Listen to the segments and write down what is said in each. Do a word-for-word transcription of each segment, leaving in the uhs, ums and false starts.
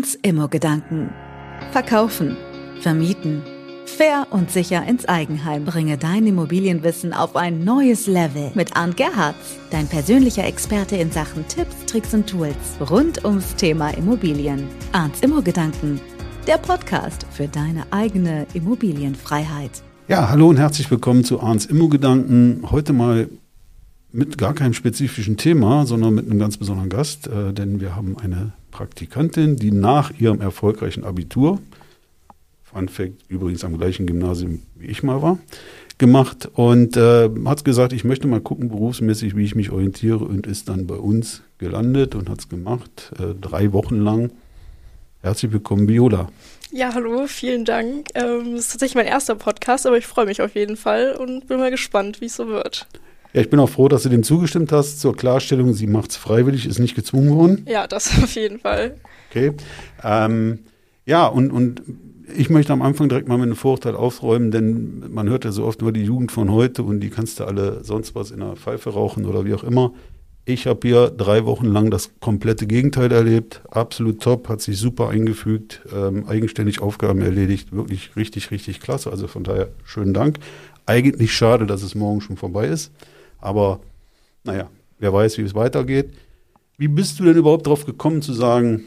Arndts Immo-Gedanken. Verkaufen, vermieten, fair und sicher ins Eigenheim. Bringe dein Immobilienwissen auf ein neues Level mit Arndt Gerhards, dein persönlicher Experte in Sachen Tipps, Tricks und Tools rund ums Thema Immobilien. Arndts Immo-Gedanken, der Podcast für deine eigene Immobilienfreiheit. Ja, hallo und herzlich willkommen zu Arndts Immo-Gedanken. Heute mal mit gar keinem spezifischen Thema, sondern mit einem ganz besonderen Gast, äh, denn wir haben eine Praktikantin, die nach ihrem erfolgreichen Abitur, Fun Fact, übrigens am gleichen Gymnasium wie ich mal war, gemacht und äh, hat gesagt, ich möchte mal gucken berufsmäßig, wie ich mich orientiere, und ist dann bei uns gelandet und hat es gemacht, äh, drei Wochen lang. Herzlich willkommen, Viola. Ja, hallo, vielen Dank. Ähm, das ist tatsächlich mein erster Podcast, aber ich freue mich auf jeden Fall und bin mal gespannt, wie es so wird. Ja, ich bin auch froh, dass du dem zugestimmt hast. Zur Klarstellung, sie macht es freiwillig, ist nicht gezwungen worden. Ja, das auf jeden Fall. Okay. Ähm, ja, und, und ich möchte am Anfang direkt mal mit einem Vorurteil aufräumen, denn man hört ja so oft nur die Jugend von heute und die kannst du alle sonst was in der Pfeife rauchen oder wie auch immer. Ich habe hier drei Wochen lang das komplette Gegenteil erlebt. Absolut top, hat sich super eingefügt, ähm, eigenständig Aufgaben erledigt. Wirklich richtig, richtig klasse. Also von daher schönen Dank. Eigentlich schade, dass es morgen schon vorbei ist. Aber naja, wer weiß, wie es weitergeht. Wie bist du denn überhaupt darauf gekommen zu sagen,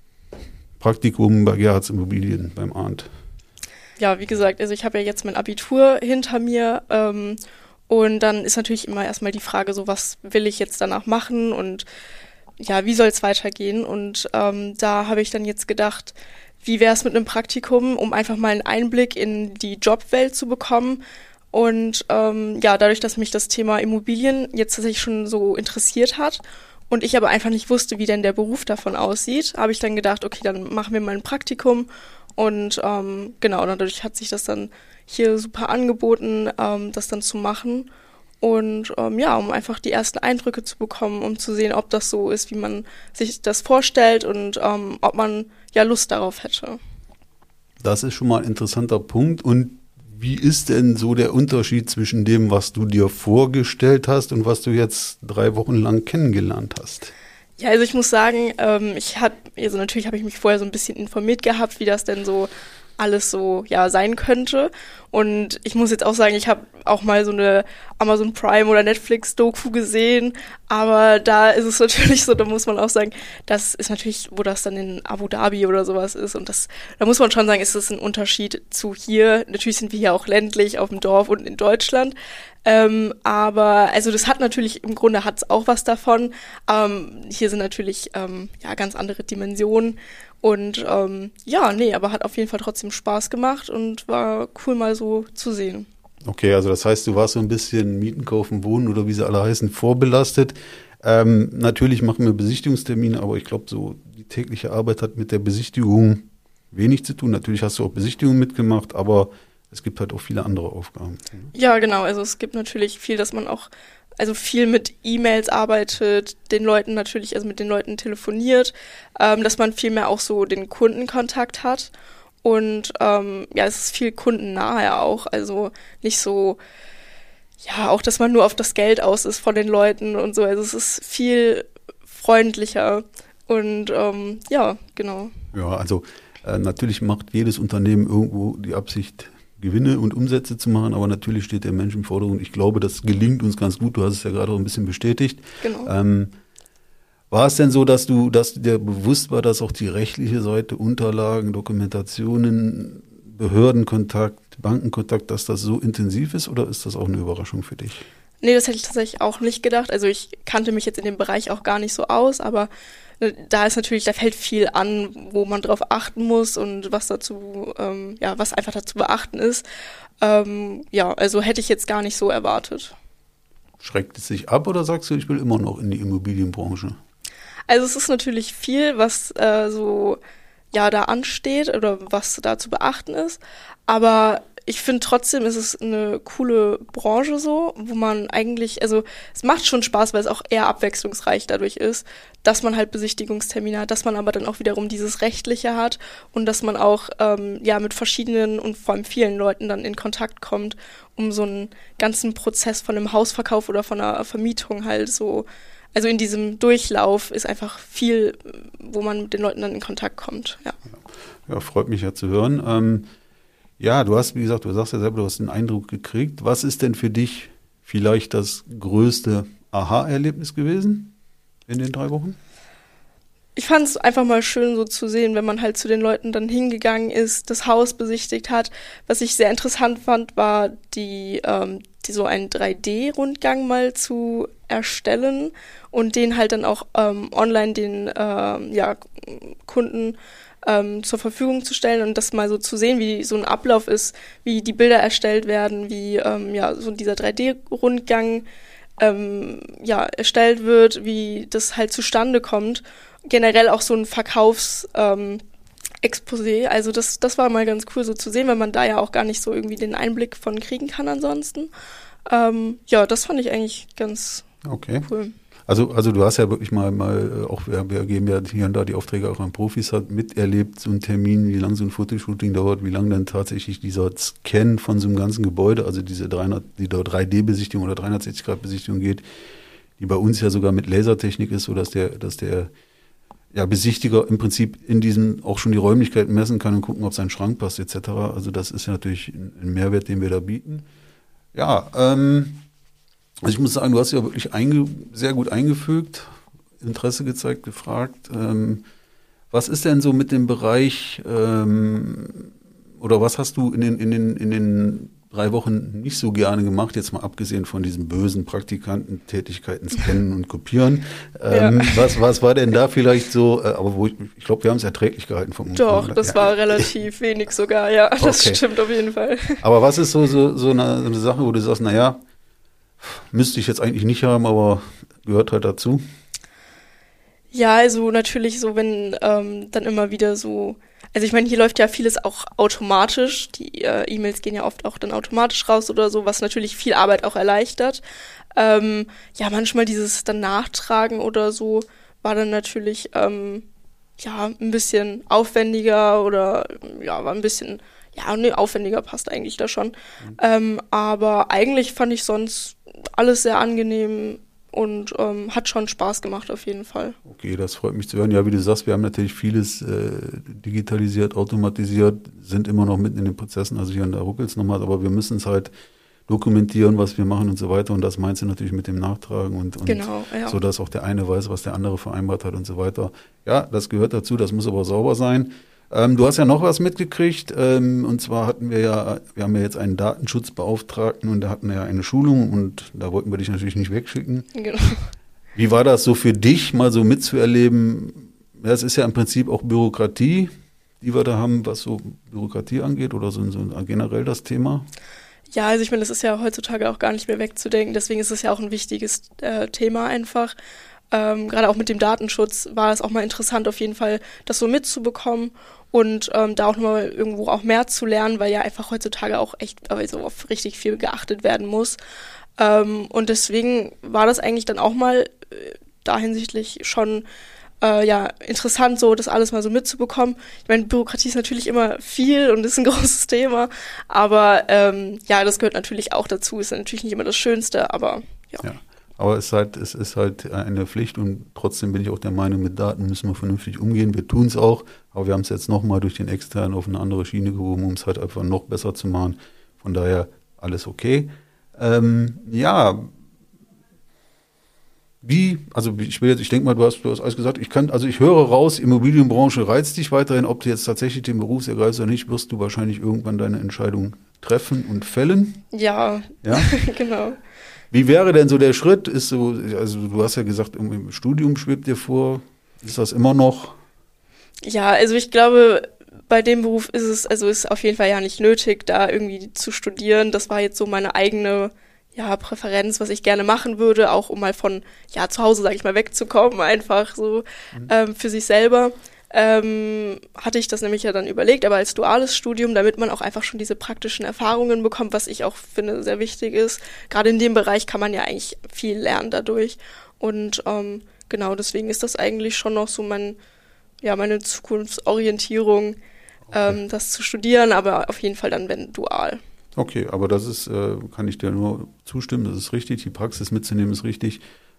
Praktikum bei Gerhards Immobilien beim Arndt? Ja, wie gesagt, also ich habe ja jetzt mein Abitur hinter mir ähm, und dann ist natürlich immer erstmal die Frage, so was will ich jetzt danach machen und ja, wie soll es weitergehen? Und ähm, da habe ich dann jetzt gedacht, wie wäre es mit einem Praktikum, um einfach mal einen Einblick in die Jobwelt zu bekommen. Und ähm, ja, dadurch, dass mich das Thema Immobilien jetzt tatsächlich schon so interessiert hat und ich aber einfach nicht wusste, wie denn der Beruf davon aussieht, habe ich dann gedacht, okay, dann machen wir mal ein Praktikum. Und ähm, genau, dadurch hat sich das dann hier super angeboten, ähm, das dann zu machen. Und ähm, ja, um einfach die ersten Eindrücke zu bekommen, um zu sehen, ob das so ist, wie man sich das vorstellt und ähm, ob man ja Lust darauf hätte. Das ist schon mal ein interessanter Punkt. Und wie ist denn so der Unterschied zwischen dem, was du dir vorgestellt hast und was du jetzt drei Wochen lang kennengelernt hast? Ja, also ich muss sagen, ähm, ich hatte, also natürlich habe ich mich vorher so ein bisschen informiert gehabt, wie das denn so alles so ja sein könnte. Und ich muss jetzt auch sagen, ich habe auch mal so eine Amazon Prime oder Netflix Doku gesehen, aber da ist es natürlich so, da muss man auch sagen, das ist natürlich, wo das dann in Abu Dhabi oder sowas ist und das, da muss man schon sagen, ist das ein Unterschied zu hier. Natürlich sind wir hier auch ländlich auf dem Dorf und in Deutschland, ähm, aber also das hat natürlich, im Grunde hat es auch was davon. Ähm, hier sind natürlich ähm, ja ganz andere Dimensionen. Und ähm, ja, nee, aber hat auf jeden Fall trotzdem Spaß gemacht und war cool mal so zu sehen. Okay, also das heißt, du warst so ein bisschen Mieten, Kaufen, Wohnen oder wie sie alle heißen, vorbelastet. Ähm, natürlich machen wir Besichtigungstermine, aber ich glaube, so die tägliche Arbeit hat mit der Besichtigung wenig zu tun. Natürlich hast du auch Besichtigungen mitgemacht, aber es gibt halt auch viele andere Aufgaben. Ja, genau, also es gibt natürlich viel, dass man auch also viel mit E-Mails arbeitet, den Leuten natürlich, also mit den Leuten telefoniert, ähm, dass man viel mehr auch so den Kundenkontakt hat und ähm, ja, es ist viel kundennahe auch, also nicht so, ja, auch, dass man nur auf das Geld aus ist von den Leuten und so, also es ist viel freundlicher und ähm, ja, genau. Ja, also äh, natürlich macht jedes Unternehmen irgendwo die Absicht, Gewinne und Umsätze zu machen, aber natürlich steht der Mensch im Vordergrund. Ich glaube, das gelingt uns ganz gut. Du hast es ja gerade auch ein bisschen bestätigt. Genau. Ähm, war es denn so, dass du, dass dir bewusst war, dass auch die rechtliche Seite, Unterlagen, Dokumentationen, Behördenkontakt, Bankenkontakt, dass das so intensiv ist, oder ist das auch eine Überraschung für dich? Nee, das hätte ich tatsächlich auch nicht gedacht. Also ich kannte mich jetzt in dem Bereich auch gar nicht so aus, aber da ist natürlich, da fällt viel an, wo man drauf achten muss und was dazu, ähm, ja, was einfach dazu beachten ist. Ähm, ja, also hätte ich jetzt gar nicht so erwartet. Schreckt es sich ab oder sagst du, ich will immer noch in die Immobilienbranche? Also es ist natürlich viel, was äh, so ja da ansteht oder was da zu beachten ist, aber ich finde trotzdem ist es eine coole Branche so, wo man eigentlich, also es macht schon Spaß, weil es auch eher abwechslungsreich dadurch ist, dass man halt Besichtigungstermine hat, dass man aber dann auch wiederum dieses Rechtliche hat und dass man auch ähm, ja mit verschiedenen und vor allem vielen Leuten dann in Kontakt kommt, um so einen ganzen Prozess von einem Hausverkauf oder von einer Vermietung halt so also in diesem Durchlauf ist einfach viel, wo man mit den Leuten dann in Kontakt kommt. Ja, ja freut mich ja zu hören. Ähm, ja, du hast, wie gesagt, du sagst ja selber, du hast den Eindruck gekriegt. Was ist denn für dich vielleicht das größte Aha-Erlebnis gewesen in den drei Wochen? Ich fand es einfach mal schön so zu sehen, wenn man halt zu den Leuten dann hingegangen ist, das Haus besichtigt hat. Was ich sehr interessant fand, war die, ähm, die so einen drei D Rundgang mal zu erstellen und den halt dann auch ähm, online den ähm, ja, Kunden ähm, zur Verfügung zu stellen und das mal so zu sehen, wie so ein Ablauf ist, wie die Bilder erstellt werden, wie ähm, ja so dieser drei D Rundgang ähm, ja erstellt wird, wie das halt zustande kommt. Generell auch so ein Verkaufs ähm, Exposé, also das, das war mal ganz cool so zu sehen, weil man da ja auch gar nicht so irgendwie den Einblick von kriegen kann ansonsten. Ähm, ja, das fand ich eigentlich ganz okay. cool. Also, also du hast ja wirklich mal, mal auch, wir, wir geben ja hier und da die Aufträge auch an Profis, hat miterlebt, so ein Termin, wie lange so ein Fotoshooting dauert, wie lange dann tatsächlich dieser Scan von so einem ganzen Gebäude, also diese dreihundert, die drei D Besichtigung oder dreihundertsechzig Grad Besichtigung geht, die bei uns ja sogar mit Lasertechnik ist, so dass der, dass der ja, Besichtiger im Prinzip in diesen auch schon die Räumlichkeiten messen kann und gucken, ob sein Schrank passt et cetera. Also das ist ja natürlich ein Mehrwert, den wir da bieten. Ja, ähm, also ich muss sagen, du hast ja wirklich einge- sehr gut eingefügt, Interesse gezeigt, gefragt. Ähm, was ist denn so mit dem Bereich ähm, oder was hast du in den, in den, in den drei Wochen nicht so gerne gemacht, jetzt mal abgesehen von diesen bösen Praktikantentätigkeiten, Scannen und Kopieren. Ähm, ja. was, was war denn da vielleicht so, äh, aber wo ich, ich glaube, wir haben es erträglich gehalten vom Doch, von, das ja. war relativ wenig sogar, ja, das okay. stimmt auf jeden Fall. Aber was ist so, so, so, eine, so eine Sache, wo du sagst, naja, müsste ich jetzt eigentlich nicht haben, aber gehört halt dazu? Ja, also natürlich so, wenn ähm, dann immer wieder so, also ich meine, hier läuft ja vieles auch automatisch, die äh, E-Mails gehen ja oft auch dann automatisch raus oder so, was natürlich viel Arbeit auch erleichtert. Ähm, ja, manchmal dieses dann Nachtragen oder so war dann natürlich ähm, ja ein bisschen aufwendiger oder ja, war ein bisschen, ja, nee, aufwendiger passt eigentlich da schon. Mhm. Ähm, aber eigentlich fand ich sonst alles sehr angenehm und ähm, hat schon Spaß gemacht auf jeden Fall. Okay, das freut mich zu hören. Ja, wie du sagst, wir haben natürlich vieles äh, digitalisiert, automatisiert, sind immer noch mitten in den Prozessen, also hier an der ruckelt's nochmal, aber wir müssen es halt dokumentieren, was wir machen und so weiter und das meinst du natürlich mit dem Nachtragen und, und genau, ja. so, dass auch der eine weiß, was der andere vereinbart hat und so weiter. Ja, das gehört dazu, das muss aber sauber sein. Ähm, du hast ja noch was mitgekriegt, ähm, und zwar hatten wir ja, wir haben ja jetzt einen Datenschutzbeauftragten und da hatten wir ja eine Schulung und da wollten wir dich natürlich nicht wegschicken. Genau. Wie war das so für dich, mal so mitzuerleben? Ja, es ist ja im Prinzip auch Bürokratie, die wir da haben, was so Bürokratie angeht oder so, so generell das Thema? Ja, also ich meine, das ist ja heutzutage auch gar nicht mehr wegzudenken, deswegen ist es ja auch ein wichtiges äh, Thema einfach. Ähm, gerade auch mit dem Datenschutz war es auch mal interessant, auf jeden Fall das so mitzubekommen und ähm, da auch nochmal irgendwo auch mehr zu lernen, weil ja einfach heutzutage auch echt also auf richtig viel geachtet werden muss. Ähm, und deswegen war das eigentlich dann auch mal äh, da hinsichtlich schon äh, ja interessant, so das alles mal so mitzubekommen. Ich meine, Bürokratie ist natürlich immer viel und ist ein großes Thema, aber ähm, ja, das gehört natürlich auch dazu, ist natürlich nicht immer das Schönste, aber ja. ja. Aber es ist halt, es ist halt eine Pflicht und trotzdem bin ich auch der Meinung, mit Daten müssen wir vernünftig umgehen. Wir tun es auch, aber wir haben es jetzt nochmal durch den externen auf eine andere Schiene gehoben, um es halt einfach noch besser zu machen. Von daher alles okay. Ähm, ja, wie, also ich will jetzt, ich denke mal, du hast, du hast alles gesagt, ich kann, also ich höre raus, Immobilienbranche reizt dich weiterhin, ob du jetzt tatsächlich den Beruf ergreifst oder nicht, wirst du wahrscheinlich irgendwann deine Entscheidung treffen und fällen. Ja, ja? genau. Wie wäre denn so der Schritt? Ist so, also du hast ja gesagt, im Studium schwebt dir vor. Ist das immer noch? Ja, also ich glaube, bei dem Beruf ist es, also ist auf jeden Fall ja nicht nötig, da irgendwie zu studieren. Das war jetzt so meine eigene, ja, Präferenz, was ich gerne machen würde, auch um mal von, ja, zu Hause, sag ich mal, wegzukommen, einfach so mhm. ähm, für sich selber. Ähm, hatte ich das nämlich ja dann überlegt, aber als duales Studium, damit man auch einfach schon diese praktischen Erfahrungen bekommt, was ich auch finde sehr wichtig ist. Gerade in dem Bereich kann man ja eigentlich viel lernen dadurch und ähm, genau deswegen ist das eigentlich schon noch so mein, ja, meine Zukunftsorientierung, okay. ähm, das zu studieren, aber auf jeden Fall dann wenn dual. Okay, aber das ist, äh, kann ich dir nur zustimmen, das ist richtig, die Praxis mitzunehmen ist richtig.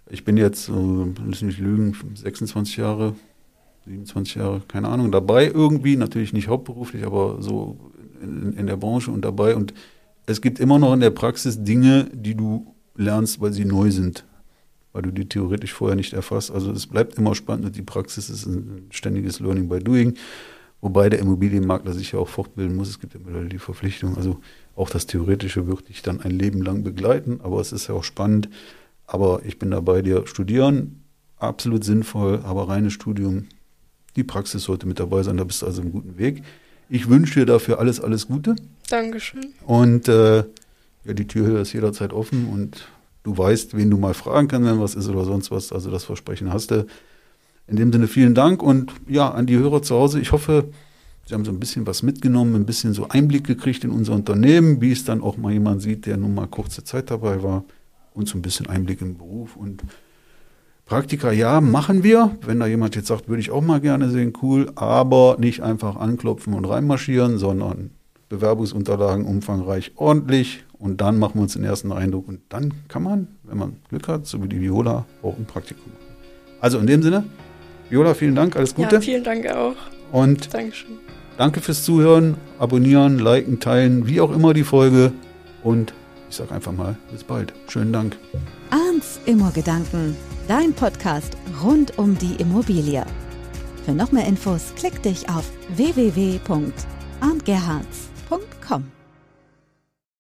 Ich bin jetzt, äh, lass mich lügen, sechsundzwanzig Jahre, siebenundzwanzig Jahre, keine Ahnung, dabei irgendwie, natürlich nicht hauptberuflich, aber so in, in der Branche und dabei. Und es gibt immer noch in der Praxis Dinge, die du lernst, weil sie neu sind, weil du die theoretisch vorher nicht erfasst. Also es bleibt immer spannend und die Praxis ist ein ständiges Learning by Doing, wobei der Immobilienmakler sich ja auch fortbilden muss. Es gibt ja immer die Verpflichtung, also auch das Theoretische wird dich dann ein Leben lang begleiten, aber es ist ja auch spannend. Aber ich bin da bei dir, studieren, absolut sinnvoll, aber reines Studium, die Praxis sollte mit dabei sein, da bist du also im guten Weg. Ich wünsche dir dafür alles, alles Gute. Dankeschön. Und äh, ja, die Tür ist jederzeit offen und du weißt, wen du mal fragen kannst, wenn was ist oder sonst was. Also das Versprechen hast du. In dem Sinne vielen Dank und ja, an die Hörer zu Hause. Ich hoffe, Sie haben so ein bisschen was mitgenommen, ein bisschen so Einblick gekriegt in unser Unternehmen, wie es dann auch mal jemand sieht, der nun mal kurze Zeit dabei war und so ein bisschen Einblick im Beruf. Und Praktika, ja, machen wir. Wenn da jemand jetzt sagt, würde ich auch mal gerne sehen, cool, aber nicht einfach anklopfen und reinmarschieren, sondern Bewerbungsunterlagen umfangreich, ordentlich und dann machen wir uns den ersten Eindruck und dann kann man, wenn man Glück hat, so wie die Viola, auch ein Praktikum machen. Also in dem Sinne, Viola, vielen Dank, alles Gute. Ja, vielen Dank auch. Und Dankeschön. Danke fürs Zuhören, abonnieren, liken, teilen, wie auch immer die Folge und ich sage einfach mal, bis bald. Schönen Dank. Arndts Immo-Gedanken, dein Podcast rund um die Immobilie. Für noch mehr Infos klick dich auf w w w punkt arndt gerhards punkt com.